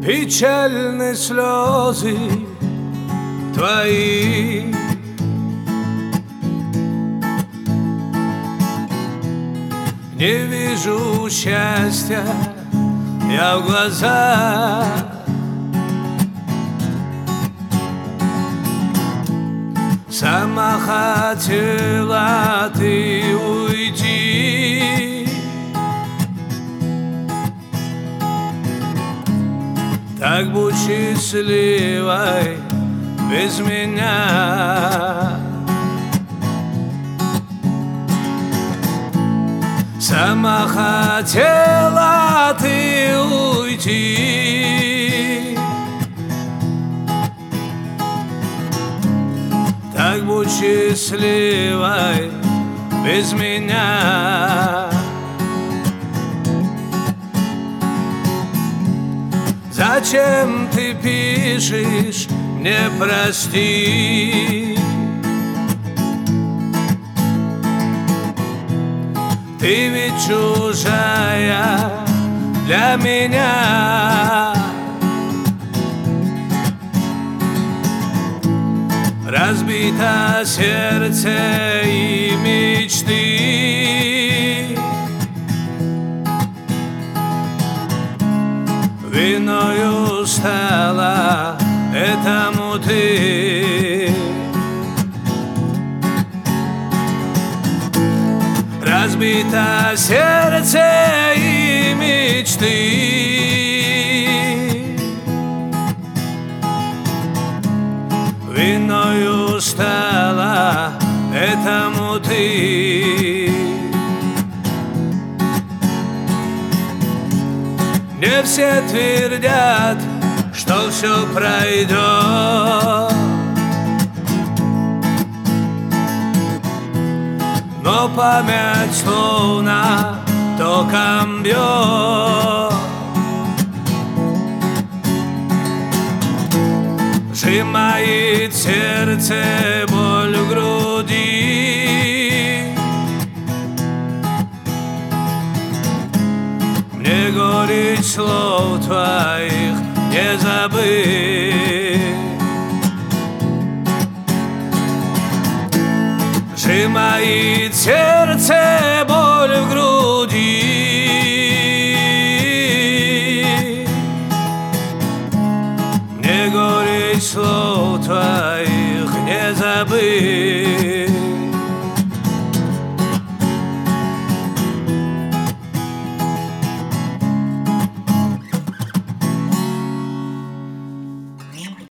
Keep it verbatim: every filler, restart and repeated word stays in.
Печальны слезы твои. Не вижу счастья я в глазах, сама хотела ты уйти. Так будь счастливой без меня. Сама хотела ты уйти. Так будь счастливой без меня. Зачем ты пишешь мне прости? Ты ведь чужая для меня. Разбито сердце и мечты, виною стала этому ты. Разбито сердце и мечты, виною стала этому ты. Мне все твердят, что все пройдет, но память словно током бьет. Сжимает сердце боль в груди. Мне горечь слов твоих не забыть. Сжимает сердце боль в груди. Мне горечь слов твоих не забыть.